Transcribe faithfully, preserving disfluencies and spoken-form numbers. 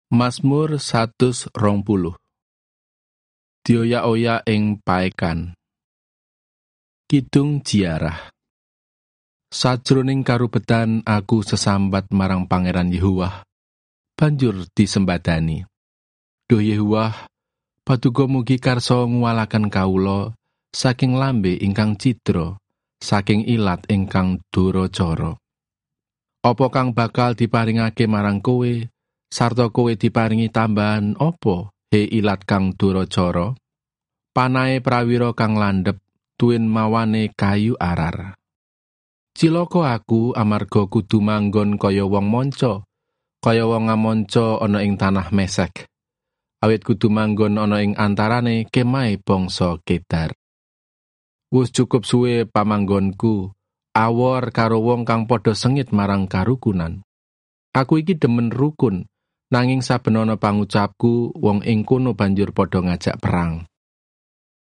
Mazmur satus rong puluh. Dioyak-oyak ing paekan. Kidung Jiarah. Sajroning karubetan aku sesambat marang Pangeran Yehuwah, banjur disembadani. Duh Yehuwah, paduka mugi karsa nguwalaken kawula saking lambe ingkang cidra, saking ilat ingkang duracara. Apa kang bakal diparingake marang kowe, sarta kowe diparingi tambahan apa, he ilat kang duracara? Panahe prawira kang landhep, tuwin mawane kayu arar. Cilaka aku amarga kudu manggon kaya wong manca, kaya wong ngamonca ana ing tanah Mesek. Awit kudu manggon ana ing antarane kemahe bangsa Kedar. Wus cukup suwe pamanggonku, awor karo wong kang padha sengit marang karukunan. Aku iki demen rukun, nanging saben ana pangucapku, wong ing kono banjur padha ngajak perang.